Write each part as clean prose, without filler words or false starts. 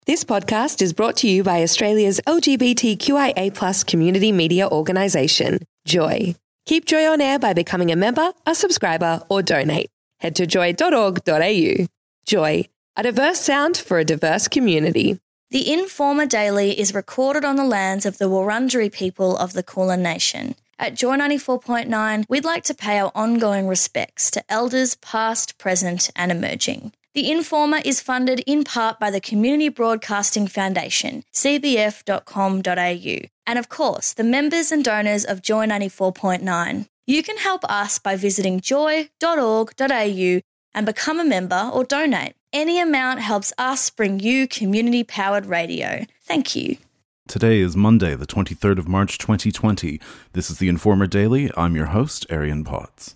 This podcast is brought to you by Australia's LGBTQIA+ community media organisation, Joy. Keep Joy on air by becoming a member, a subscriber, or donate. Head to joy.org.au. Joy, a diverse sound for a diverse community. The Informer Daily is recorded on the lands of the Wurundjeri people of the Kulin Nation. At Joy 94.9, we'd like to pay our ongoing respects to elders past, present and emerging. The Informer is funded in part by the Community Broadcasting Foundation, cbf.com.au, and of course, the members and donors of Joy 94.9. You can help us by visiting joy.org.au and become a member or donate. Any amount helps us bring you community-powered radio. Thank you. Today is Monday, the 23rd of March, 2020. This is the Informer Daily. I'm your host, Arian Potts.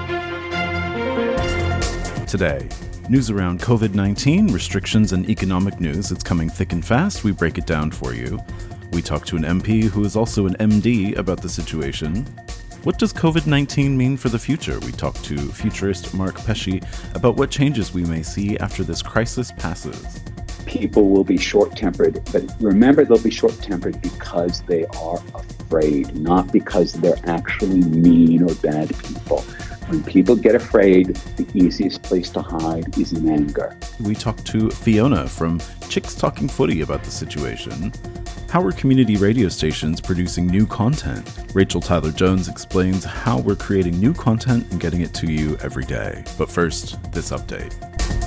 Today, news around COVID-19, restrictions and economic news. It's coming thick and fast. We break it down for you. We talk to an MP who is also an MD about the situation. What does COVID-19 mean for the future? We talk to futurist Mark Pesce about what changes we may see after this crisis passes. People will be short-tempered, but remember they'll be short-tempered because they are afraid, not because they're actually mean or bad people. When people get afraid, the easiest place to hide is in anger. We talked to Fiona from Chicks Talking Footy about the situation. How are community radio stations producing new content? Rachel Tyler-Jones explains how we're creating new content and getting it to you every day. But first, this update.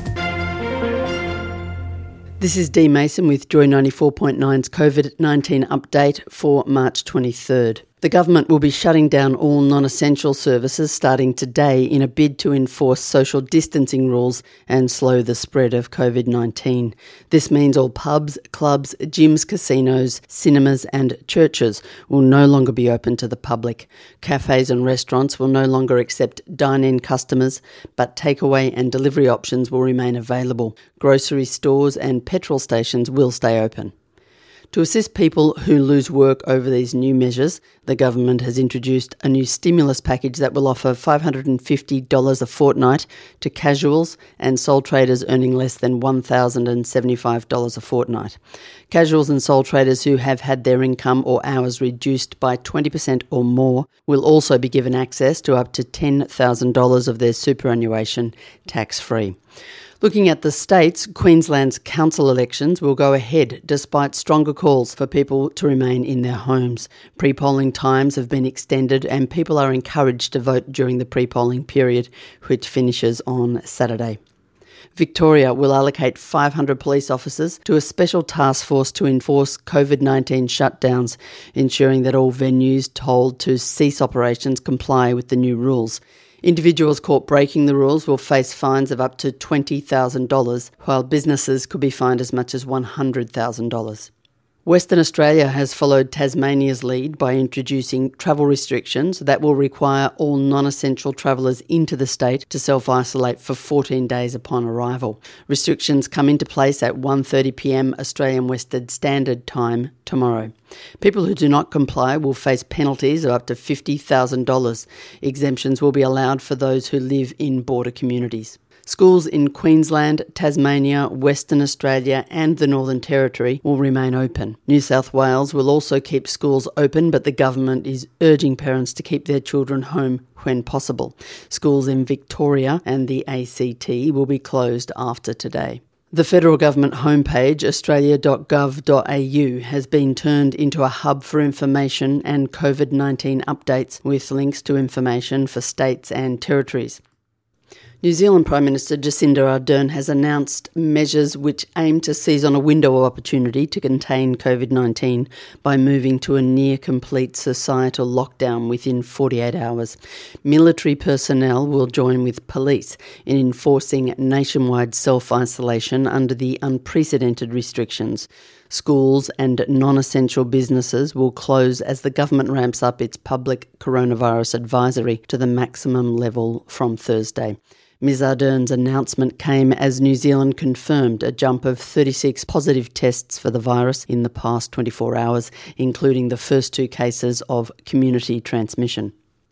This is Dee Mason with Joy 94.9's COVID-19 update for March 23rd. The government will be shutting down all non-essential services starting today in a bid to enforce social distancing rules and slow the spread of COVID-19. This means all pubs, clubs, gyms, casinos, cinemas and churches will no longer be open to the public. Cafes and restaurants will no longer accept dine-in customers, but takeaway and delivery options will remain available. Grocery stores and petrol stations will stay open. To assist people who lose work over these new measures, the government has introduced a new stimulus package that will offer $550 a fortnight to casuals and sole traders earning less than $1,075 a fortnight. Casuals and sole traders who have had their income or hours reduced by 20% or more will also be given access to up to $10,000 of their superannuation tax-free. Looking at the states, Queensland's council elections will go ahead despite stronger calls for people to remain in their homes. Pre-polling times have been extended and people are encouraged to vote during the pre-polling period, which finishes on Saturday. Victoria will allocate 500 police officers to a special task force to enforce COVID-19 shutdowns, ensuring that all venues told to cease operations comply with the new rules. Individuals caught breaking the rules will face fines of up to $20,000, while businesses could be fined as much as $100,000. Western Australia has followed Tasmania's lead by introducing travel restrictions that will require all non-essential travellers into the state to self-isolate for 14 days upon arrival. Restrictions come into place at 1:30pm Australian Western Standard Time tomorrow. People who do not comply will face penalties of up to $50,000. Exemptions will be allowed for those who live in border communities. Schools in Queensland, Tasmania, Western Australia and the Northern Territory will remain open. New South Wales will also keep schools open, but the government is urging parents to keep their children home when possible. Schools in Victoria and the ACT will be closed after today. The federal government homepage, australia.gov.au, has been turned into a hub for information and COVID-19 updates with links to information for states and territories. New Zealand Prime Minister Jacinda Ardern has announced measures which aim to seize on a window of opportunity to contain COVID-19 by moving to a near-complete societal lockdown within 48 hours. Military personnel will join with police in enforcing nationwide self-isolation under the unprecedented restrictions. Schools and non-essential businesses will close as the government ramps up its public coronavirus advisory to the maximum level from Thursday. Ms Ardern's announcement came as New Zealand confirmed a jump of 36 positive tests for the virus in the past 24 hours, including the first 2 cases of community transmission.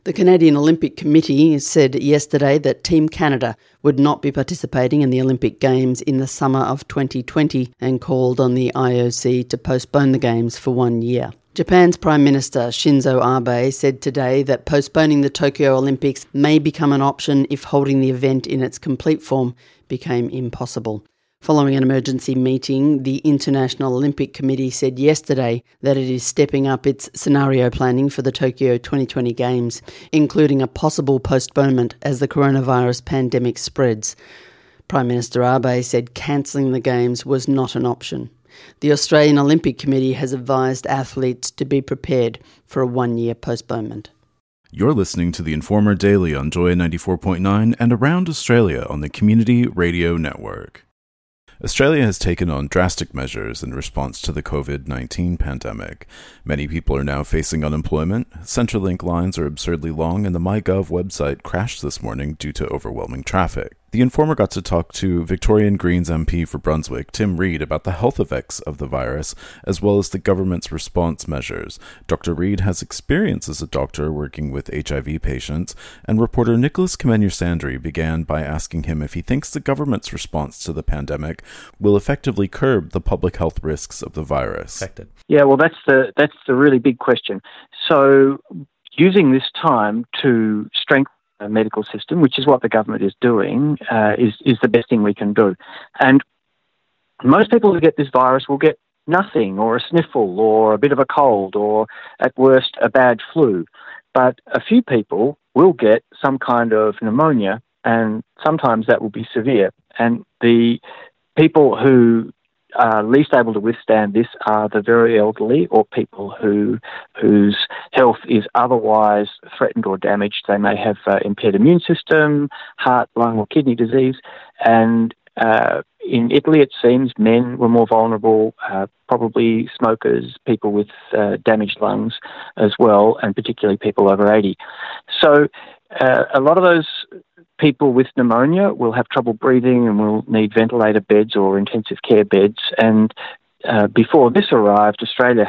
The Canadian Olympic Committee said yesterday that Team Canada would not be participating in the Olympic Games in the summer of 2020 and called on the IOC to postpone the Games for 1 year. Japan's Prime Minister Shinzo Abe said today that postponing the Tokyo Olympics may become an option if holding the event in its complete form became impossible. Following an emergency meeting, the International Olympic Committee said yesterday that it is stepping up its scenario planning for the Tokyo 2020 Games, including a possible postponement as the coronavirus pandemic spreads. Prime Minister Abe said cancelling the Games was not an option. The Australian Olympic Committee has advised athletes to be prepared for a 1-year postponement. You're listening to the Informer Daily on Joy 94.9 and around Australia on the Community Radio Network. Australia has taken on drastic measures in response to the COVID-19 pandemic. Many people are now facing unemployment, Centrelink lines are absurdly long, and the MyGov website crashed this morning due to overwhelming traffic. The Informer got to talk to Victorian Greens MP for Brunswick, Tim Reid, about the health effects of the virus, as well as the government's response measures. Dr. Reid has experience as a doctor working with HIV patients, and reporter Nicholas Kamenyer-Sandry began by asking him if he thinks the government's response to the pandemic will effectively curb the public health risks of the virus. Yeah, well, that's the really big question. So, using this time to strengthen the medical system, which is what the government is doing, is the best thing we can do. And most people who get this virus will get nothing, or a sniffle, or a bit of a cold, or at worst a bad flu. But a few people will get some kind of pneumonia, and sometimes that will be severe. And the people who are least able to withstand this are the very elderly, or people whose health is otherwise threatened or damaged. They may have impaired immune system, heart, lung or kidney disease. And in Italy, it seems men were more vulnerable, probably smokers, people with damaged lungs as well, and particularly people over 80. So a lot of those people with pneumonia will have trouble breathing and will need ventilator beds or intensive care beds. And before this arrived, Victoria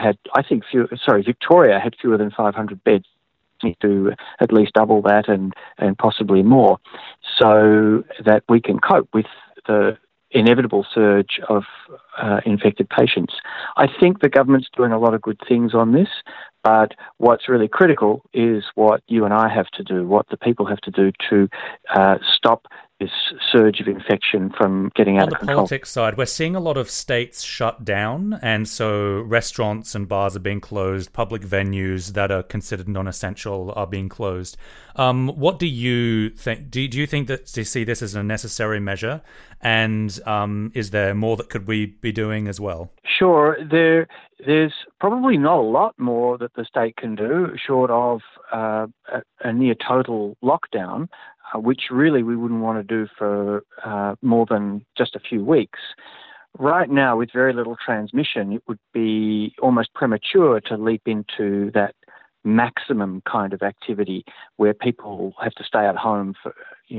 had fewer than 500 beds. Need to at least double that and possibly more, so that we can cope with the inevitable surge of infected patients. I think the government's doing a lot of good things on this, but what's really critical is what you and I have to do, what the people have to do to stop this surge of infection from getting out of control. On the politics side, we're seeing a lot of states shut down, and so restaurants and bars are being closed, public venues that are considered non-essential are being closed. What do you think? Do you think that you see this as a necessary measure? And is there more that could we be doing as well? Sure. There's probably not a lot more that the state can do, short of a near total lockdown, which really we wouldn't want to do for more than just a few weeks. Right now, with very little transmission, it would be almost premature to leap into that maximum kind of activity where people have to stay at home for,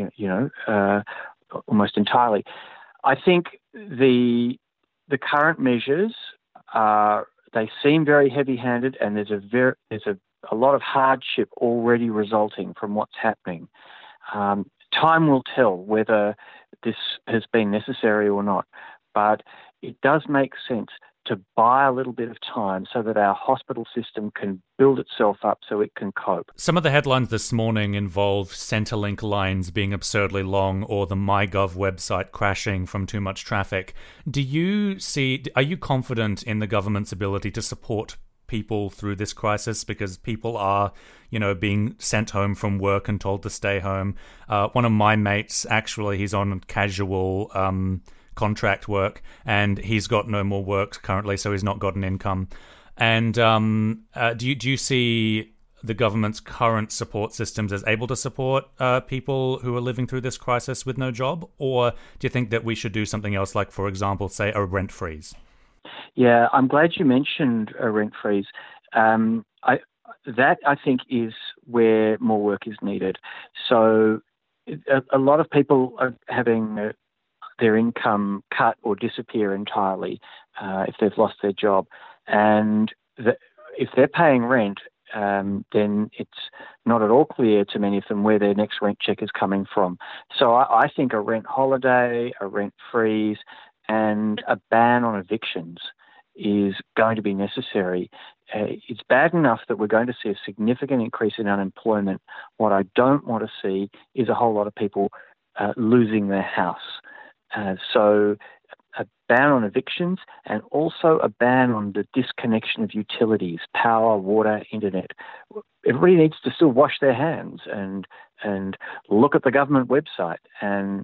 almost entirely. I think the current measures they seem very heavy-handed, and there's a lot of hardship already resulting from what's happening. Time will tell whether this has been necessary or not, but it does make sense to buy a little bit of time so that our hospital system can build itself up so it can cope. Some of the headlines this morning involve Centrelink lines being absurdly long or the MyGov website crashing from too much traffic. Are you confident in the government's ability to support people through this crisis, because people are, being sent home from work and told to stay home? One of my mates, actually, he's on casual contract work, and he's got no more work currently, so he's not got an income. And do you see the government's current support systems as able to support people who are living through this crisis with no job? Or do you think that we should do something else, like, for example, say a rent freeze? Yeah, I'm glad you mentioned a rent freeze. I think is where more work is needed. So a lot of people are having their income cut or disappear entirely if they've lost their job. And if they're paying rent then it's not at all clear to many of them where their next rent check is coming from. So I think a rent holiday, a rent freeze, and a ban on evictions is going to be necessary. It's bad enough that we're going to see a significant increase in unemployment. What I don't want to see is a whole lot of people losing their house. So a ban on evictions and also a ban on the disconnection of utilities, power, water, internet. Everybody needs to still wash their hands and look at the government website. And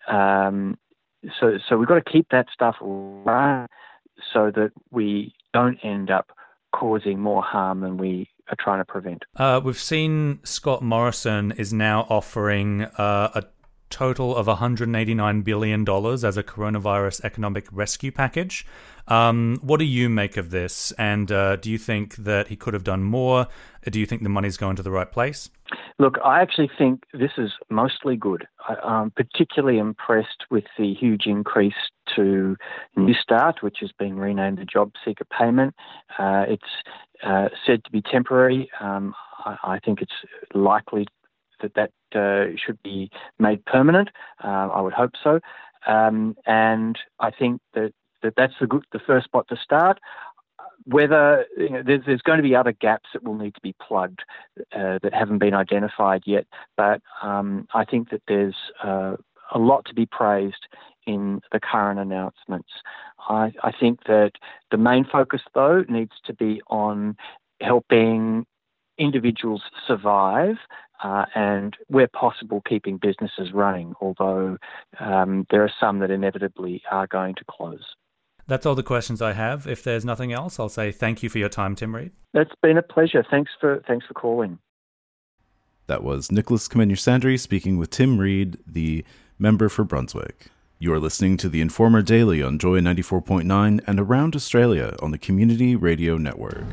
so we've got to keep that stuff right so that we don't end up causing more harm than we are trying to prevent. We've seen Scott Morrison is now offering a total of $189 billion as a coronavirus economic rescue package. What do you make of this? And do you think that he could have done more? Do you think the money's going to the right place? Look, I actually think this is mostly good. I'm particularly impressed with the huge increase to Newstart, which has been renamed the Job Seeker Payment. It's said to be temporary. I think it's likely that should be made permanent. I would hope so. And I think that's the first spot to start. Whether there's going to be other gaps that will need to be plugged that haven't been identified yet, but I think that there's a lot to be praised in the current announcements. I think that the main focus, though, needs to be on helping individuals survive and, where possible, keeping businesses running, although there are some that inevitably are going to close. That's all the questions I have. If there's nothing else, I'll say thank you for your time, Tim Reed. It's been a pleasure. Thanks for calling. That was Nicholas Comenius-Sandry speaking with Tim Reed, the member for Brunswick. You are listening to the Informer Daily on Joy 94.9 and around Australia on the Community Radio Network.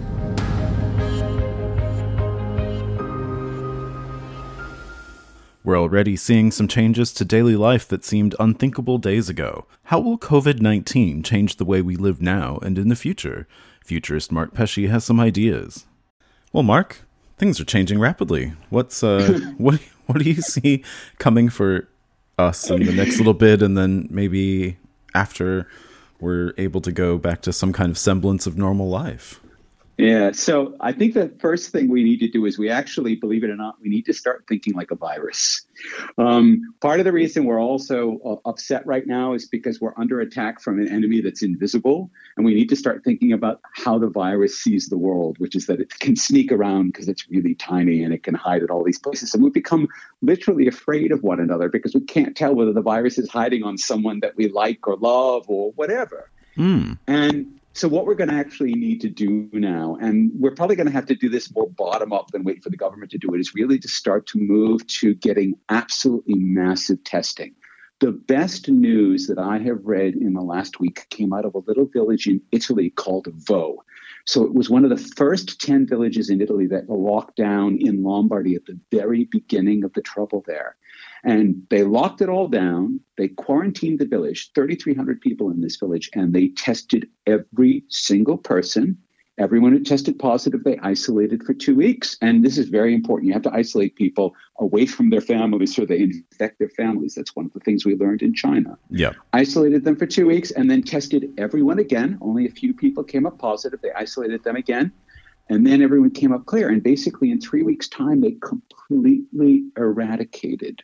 We're already seeing some changes to daily life that seemed unthinkable days ago. How will COVID-19 change the way we live now and in the future? Futurist Mark Pesce has some ideas. Well, Mark, things are changing rapidly. What do you see coming for us in the next little bit, and then maybe after we're able to go back to some kind of semblance of normal life? Yeah, so I think the first thing we need to do is we actually, believe it or not, we need to start thinking like a virus. Part of the reason we're also upset right now is because we're under attack from an enemy that's invisible, and we need to start thinking about how the virus sees the world, which is that it can sneak around because it's really tiny and it can hide at all these places. And we've become literally afraid of one another because we can't tell whether the virus is hiding on someone that we like or love or whatever. And so what we're going to actually need to do now, and we're probably going to have to do this more bottom up than wait for the government to do it, is really to start to move to getting absolutely massive testing. The best news that I have read in the last week came out of a little village in Italy called Vo. So it was one of the first 10 villages in Italy that were locked down in Lombardy at the very beginning of the trouble there. And they locked it all down. They quarantined the village, 3,300 people in this village, and they tested every single person. Everyone who tested positive, they isolated for 2 weeks. And this is very important. You have to isolate people away from their families so they infect their families. That's one of the things we learned in China. Yeah. Isolated them for 2 weeks and then tested everyone again. Only a few people came up positive. They isolated them again. And then everyone came up clear. And basically in 3 weeks' time, they completely eradicated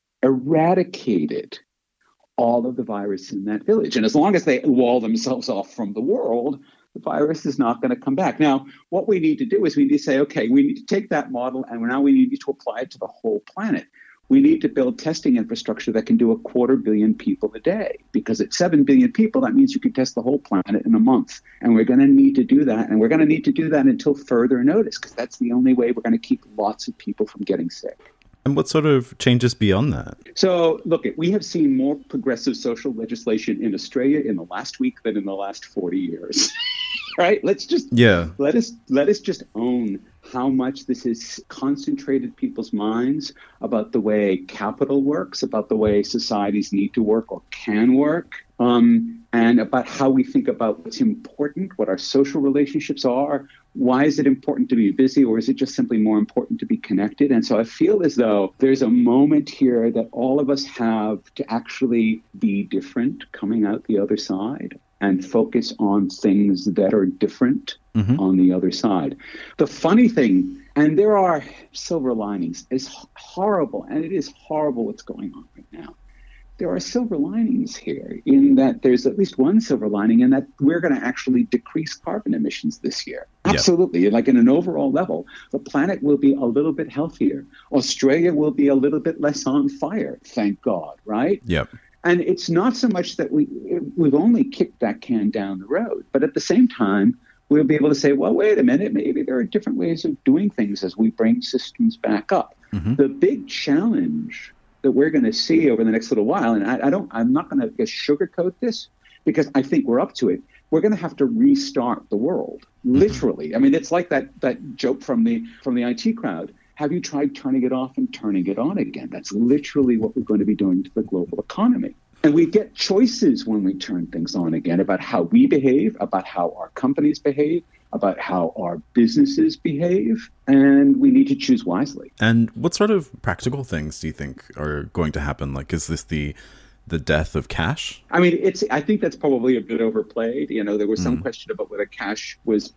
all of the virus in that village. And as long as they wall themselves off from the world, the virus is not going to come back. Now, what we need to do is we need to say, okay, we need to take that model and now we need to apply it to the whole planet. We need to build testing infrastructure that can do 250 million people a day, because at 7 billion people, that means you can test the whole planet in a month. And we're going to need to do that. And we're going to need to do that until further notice, because that's the only way we're going to keep lots of people from getting sick. And what sort of changes beyond that? So, look, we have seen more progressive social legislation in Australia in the last week than in the last 40 years. Right? Let us just own how much this has concentrated people's minds about the way capital works, about the way societies need to work or can work. and about how we think about what's important, what our social relationships are. Why is it important to be busy, or is it just simply more important to be connected? And so I feel as though there's a moment here that all of us have to actually be different coming out the other side and focus on things that are different on the other side. The funny thing, and there are silver linings, is horrible, and it is horrible what's going on right now. There are silver linings here in that there's at least one silver lining in that we're going to actually decrease carbon emissions this year. Absolutely. Like in an overall level, the planet will be a little bit healthier. Australia will be a little bit less on fire, thank God, right? Yep. And it's not so much that we've only kicked that can down the road, but at the same time, we'll be able to say, well, wait a minute, maybe there are different ways of doing things as we bring systems back up. The big challenge that we're going to see over the next little while, and I'm not going to sugarcoat this because I think we're up to it. We're going to have to restart the world, literally. I mean, it's like that joke from the IT crowd. Have you tried turning it off and turning it on again? That's literally what we're going to be doing to the global economy. And we get choices when we turn things on again about how we behave, about how our companies behave, about how our businesses behave, and we need to choose wisely. And what sort of practical things do you think are going to happen? Like, is this the death of cash? I mean, I think that's probably a bit overplayed. You know, there was some question about whether cash was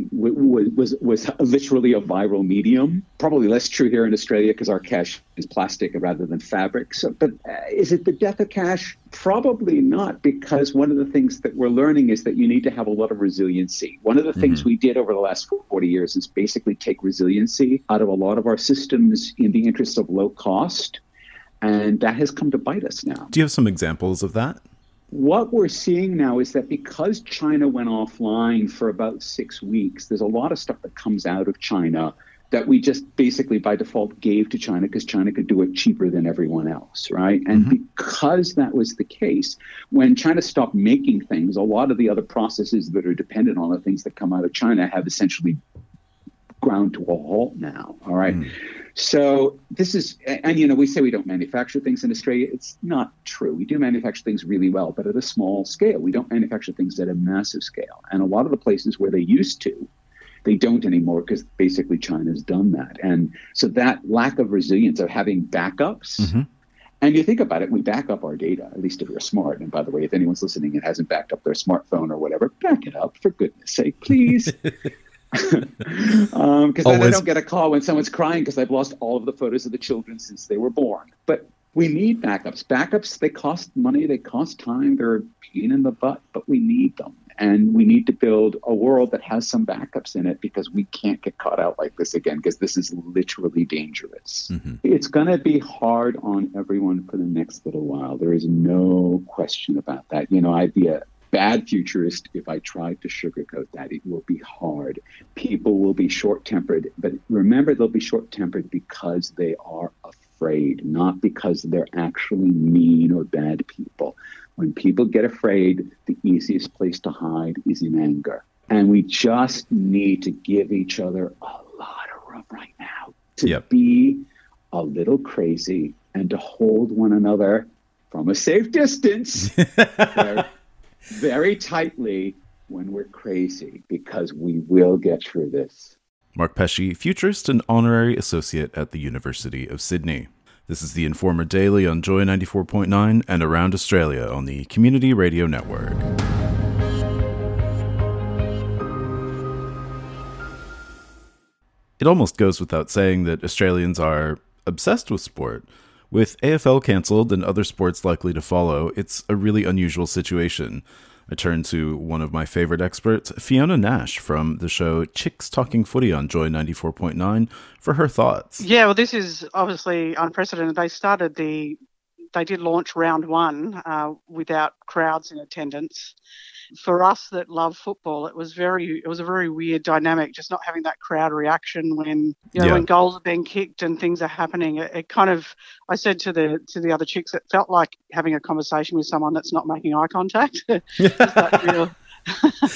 literally a viral medium. Probably less true here in Australia because our cash is plastic rather than fabric. So, but is it the death of cash? Probably not, because one of the things that we're learning is that you need to have a lot of resiliency. One of the things we did over the last 40 years is basically take resiliency out of a lot of our systems in the interest of low cost. And that has come to bite us now. Do you have some examples of that? What we're seeing now is that because China went offline for about 6 weeks, there's a lot of stuff that comes out of China that we just basically by default gave to China because China could do it cheaper than everyone else, right? And because that was the case, when China stopped making things, a lot of the other processes that are dependent on the things that come out of China have essentially ground to a halt now, all right? So this is, and you know, we say we don't manufacture things in Australia. It's not true. We do manufacture things really well, but at a small scale. We don't manufacture things at a massive scale. And a lot of the places where they used to, they don't anymore because basically China's done that. And so that lack of resilience of having backups, and you think about it, we back up our data, at least if you're smart. And by the way, if anyone's listening and hasn't backed up their smartphone or whatever, back it up, for goodness sake, please. Because then I don't get a call when someone's crying because I've lost all of the photos of the children since they were born. But we need backups. Backups, they cost money, they cost time, they're a pain in the butt, but we need them. And we need to build a world that has some backups in it because we can't get caught out like this again because this is literally dangerous. It's going to be hard on everyone for the next little while. There is no question about that. You know, I'd be a bad futurist if I tried to sugarcoat that. It will be hard. People will be short-tempered, but remember, they'll be short-tempered because they are afraid, not because they're actually mean or bad people. When people get afraid, the easiest place to hide is in anger. And we just need to give each other a lot of room right now to be a little crazy and to hold one another from a safe distance very tightly when we're crazy, because we will get through this. Mark Pesce, futurist and honorary associate at the University of Sydney. This is the Informer Daily on Joy 94.9 and around Australia on the Community Radio Network. It almost goes without saying that Australians are obsessed with sport. With AFL cancelled and other sports likely to follow, it's a really unusual situation. I turn to one of my favorite experts, Fiona Nash from the show Chicks Talking Footy on Joy 94.9, for her thoughts. Yeah, well, this is obviously unprecedented. They did launch round one without crowds in attendance. For us that love football, it was a very weird dynamic, just not having that crowd reaction when when goals are being kicked and things are happening. It kind of, I said to the other chicks, it felt like having a conversation with someone that's not making eye contact. Just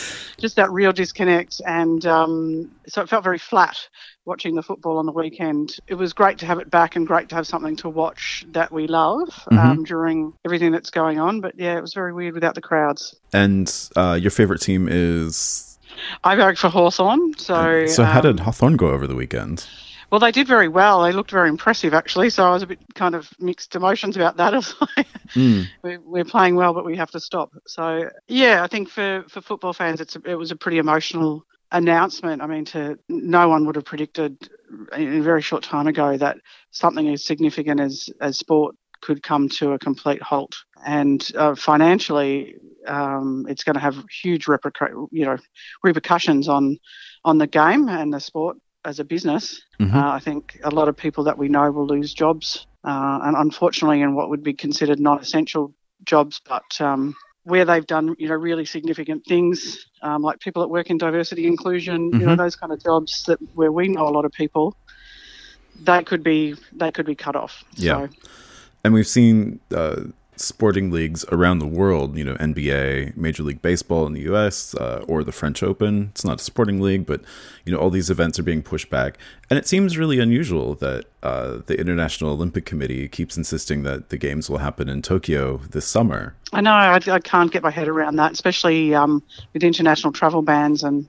just that real disconnect. And so it felt very flat watching the football on the weekend. It was great to have it back and great to have something to watch that we love during everything that's going on. But yeah, it was very weird without the crowds. And your favourite team is? I voted for Hawthorn. So how did Hawthorn go over the weekend? Well, they did very well. They looked very impressive, actually. So I was a bit kind of mixed emotions about that. We're playing well, but we have to stop. So, yeah, I think for football fans, it was a pretty emotional announcement. I mean, no one would have predicted in a very short time ago that something as significant as sport could come to a complete halt. And financially, it's going to have huge repercussions on the game and the sport as a business. I think a lot of people that we know will lose jobs, and unfortunately in what would be considered non-essential jobs, but where they've done really significant things, like people that work in diversity inclusion, those kind of jobs where we know a lot of people, they could be cut off. Yeah. So. And we've seen sporting leagues around the world, NBA, Major League Baseball in the US, or the French Open. It's not a sporting league, but, all these events are being pushed back. And it seems really unusual that the International Olympic Committee keeps insisting that the games will happen in Tokyo this summer. I know, I can't get my head around that, especially with international travel bans and...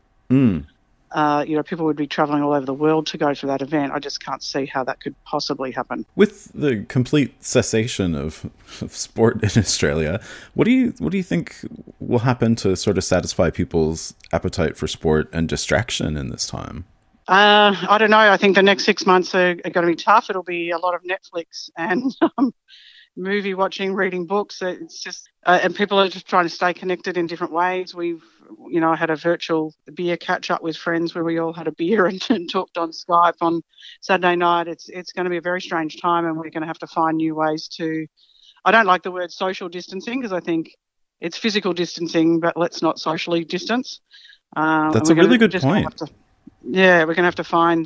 people would be travelling all over the world to go to that event. I just can't see how that could possibly happen. With the complete cessation of sport in Australia, what do you think will happen to sort of satisfy people's appetite for sport and distraction in this time? I don't know. I think the next 6 months are going to be tough. It'll be a lot of Netflix and movie watching, reading books. It's just, and people are just trying to stay connected in different ways. I had a virtual beer catch up with friends where we all had a beer and talked on Skype on Saturday night. It's going to be a very strange time, and we're going to have to find new ways to. I don't like the word social distancing because I think it's physical distancing, but let's not socially distance. That's a really good point. We're going to have to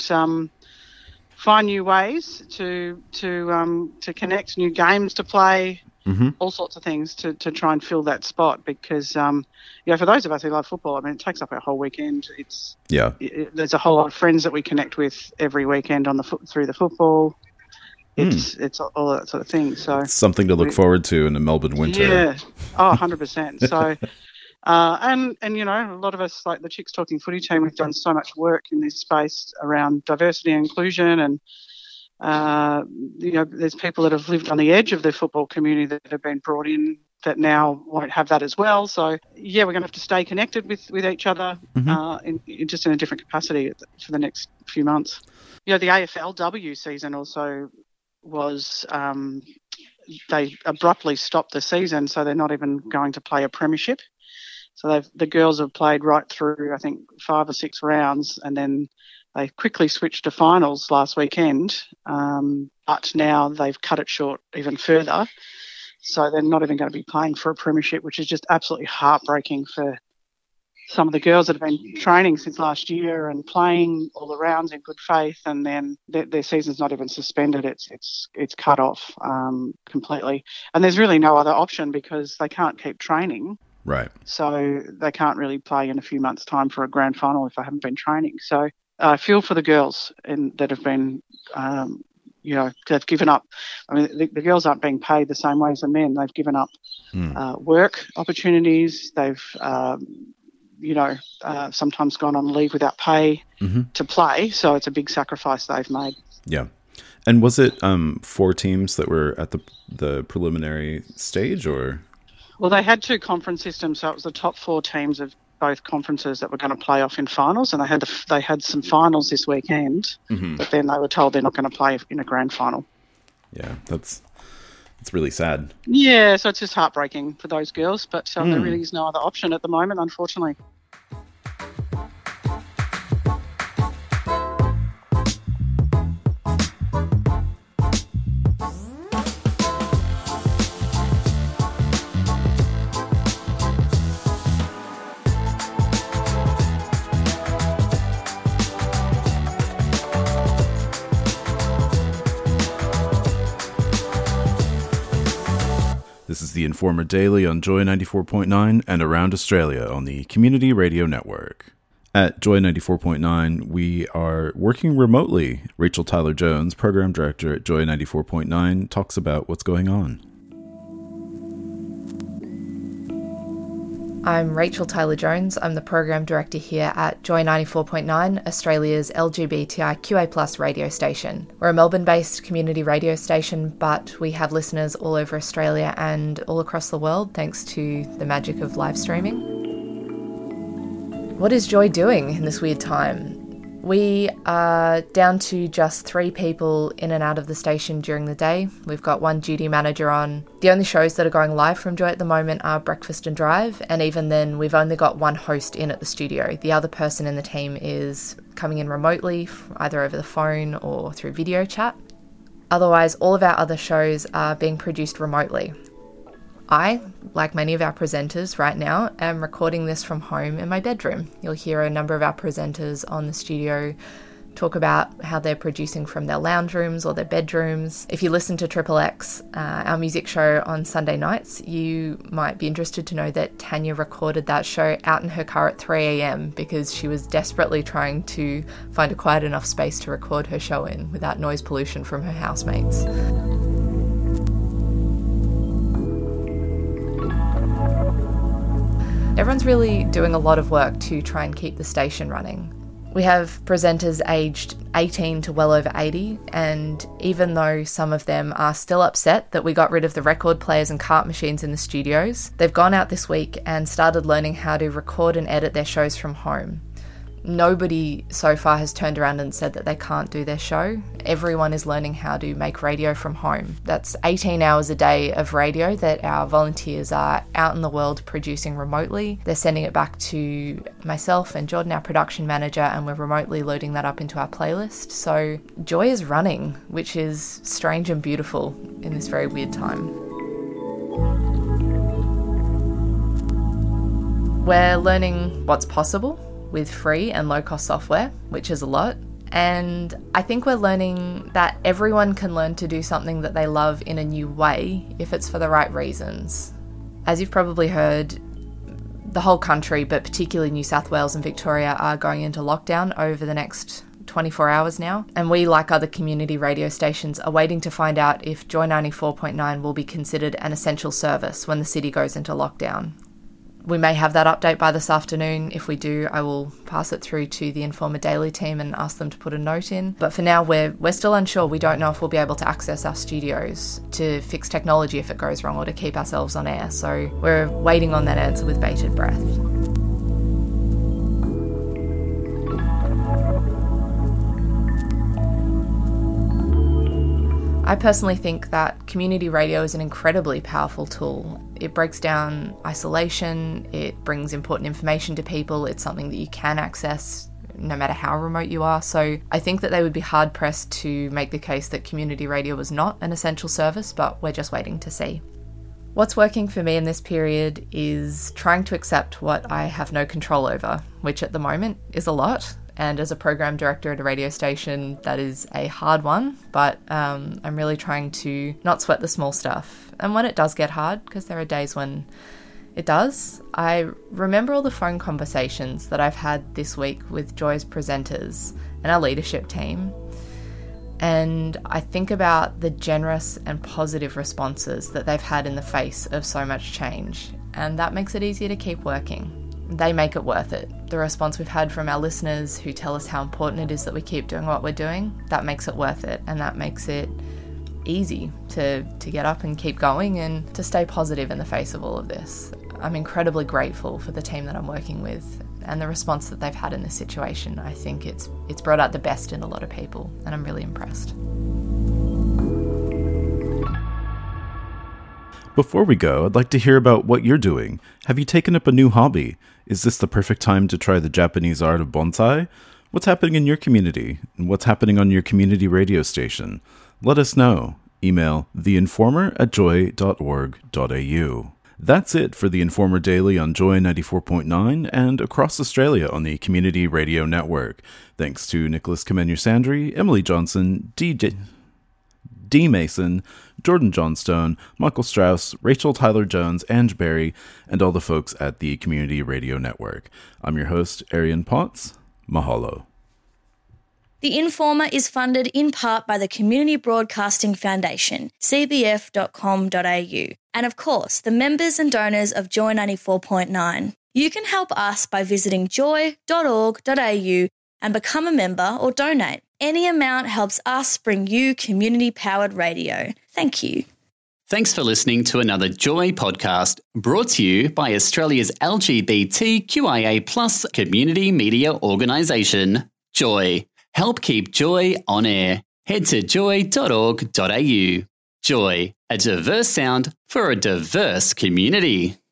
find new ways to connect, new games to play, all sorts of things to try and fill that spot, because for those of us who love football, I mean, it takes up our whole weekend. There's a whole lot of friends that we connect with every weekend through the football. It's all that sort of thing. So it's something to look forward to in the Melbourne winter. Yeah, 100%. So. And a lot of us, like the Chicks Talking Footy team, we've done so much work in this space around diversity and inclusion, and there's people that have lived on the edge of the football community that have been brought in that now won't have that as well. So we're going to have to stay connected with each other in a different capacity for the next few months. The AFLW season also was. They abruptly stopped the season, so they're not even going to play a premiership. So the girls have played right through, I think, 5 or 6 rounds, and then they quickly switched to finals last weekend. But now they've cut it short even further. So they're not even going to be playing for a premiership, which is just absolutely heartbreaking for some of the girls that have been training since last year and playing all the rounds in good faith, and then their season's not even suspended. It's cut off completely. And there's really no other option because they can't keep training. Right. So they can't really play in a few months' time for a grand final if they haven't been training. So I feel for the girls that have been, they've given up. I mean, the girls aren't being paid the same way as the men. They've given up work opportunities. They've, sometimes gone on leave without pay to play. So it's a big sacrifice they've made. Yeah. And was it 4 teams that were at the preliminary stage, or? Well, they had 2 conference systems, so it was the top 4 teams of both conferences that were going to play off in finals, and they had some finals this weekend, but then they were told they're not going to play in a grand final. Yeah, that's really sad. Yeah, so it's just heartbreaking for those girls, but there really is no other option at the moment, unfortunately. This is The Informer Daily on Joy 94.9 and around Australia on the Community Radio Network. At Joy 94.9, we are working remotely. Rachel Tyler-Jones, Program Director at Joy 94.9, talks about what's going on. I'm Rachel Tyler-Jones. I'm the Program Director here at Joy 94.9, Australia's LGBTIQA+ radio station. We're a Melbourne-based community radio station, but we have listeners all over Australia and all across the world thanks to the magic of live streaming. What is Joy doing in this weird time? We are down to just 3 people in and out of the station during the day. We've got 1 duty manager on. The only shows that are going live from Joy at the moment are Breakfast and Drive, and even then we've only got 1 host in at the studio. The other person in the team is coming in remotely, either over the phone or through video chat. Otherwise, all of our other shows are being produced remotely. I, like many of our presenters right now, am recording this from home in my bedroom. You'll hear a number of our presenters on the studio talk about how they're producing from their lounge rooms or their bedrooms. If you listen to Triple X, our music show on Sunday nights, you might be interested to know that Tanya recorded that show out in her car at 3 a.m. because she was desperately trying to find a quiet enough space to record her show in without noise pollution from her housemates. Everyone's really doing a lot of work to try and keep the station running. We have presenters aged 18 to well over 80, and even though some of them are still upset that we got rid of the record players and cart machines in the studios, they've gone out this week and started learning how to record and edit their shows from home. Nobody so far has turned around and said that they can't do their show. Everyone is learning how to make radio from home. That's 18 hours a day of radio that our volunteers are out in the world producing remotely. They're sending it back to myself and Jordan, our production manager, and we're remotely loading that up into our playlist. So Joy is running, which is strange and beautiful in this very weird time. We're learning what's possible with free and low-cost software, which is a lot. And I think we're learning that everyone can learn to do something that they love in a new way if it's for the right reasons. As you've probably heard, the whole country, but particularly New South Wales and Victoria, are going into lockdown over the next 24 hours now. And we, like other community radio stations, are waiting to find out if Joy 94.9 will be considered an essential service when the city goes into lockdown. We may have that update by this afternoon. If we do, I will pass it through to the Informer Daily team and ask them to put a note in. But for now, we're still unsure. We don't know if we'll be able to access our studios to fix technology if it goes wrong or to keep ourselves on air. So we're waiting on that answer with bated breath. I personally think that community radio is an incredibly powerful tool. It breaks down isolation, it brings important information to people, it's something that you can access no matter how remote you are. So I think that they would be hard pressed to make the case that community radio was not an essential service, but we're just waiting to see. What's working for me in this period is trying to accept what I have no control over, which at the moment is a lot. And as a program director at a radio station, that is a hard one, but I'm really trying to not sweat the small stuff. And when it does get hard, because there are days when it does, I remember all the phone conversations that I've had this week with Joy's presenters and our leadership team. And I think about the generous and positive responses that they've had in the face of so much change. And that makes it easier to keep working. They make it worth it. The response we've had from our listeners who tell us how important it is that we keep doing what we're doing, that makes it worth it. And that makes it easy to get up and keep going and to stay positive in the face of all of this. I'm incredibly grateful for the team that I'm working with and the response that they've had in this situation. I think it's brought out the best in a lot of people, and I'm really impressed. Before we go, I'd like to hear about what you're doing. Have you taken up a new hobby? Is this the perfect time to try the Japanese art of bonsai? What's happening in your community? And what's happening on your community radio station? Let us know. Email theinformer@joy.org.au. That's it for the Informer Daily on Joy 94.9 and across Australia on the Community Radio Network. Thanks to Nicholas Kamenu-Sandry, Emily Johnson, Dee Mason, Jordan Johnstone, Michael Strauss, Rachel Tyler Jones, Ange Berry, and all the folks at the Community Radio Network. I'm your host, Arian Potts. Mahalo. The Informer is funded in part by the Community Broadcasting Foundation, cbf.com.au, and of course, the members and donors of Joy 94.9. You can help us by visiting joy.org.au and become a member or donate. Any amount helps us bring you community-powered radio. Thank you. Thanks for listening to another Joy podcast brought to you by Australia's LGBTQIA+ community media organisation, Joy. Help keep Joy on air. Head to joy.org.au. Joy, a diverse sound for a diverse community.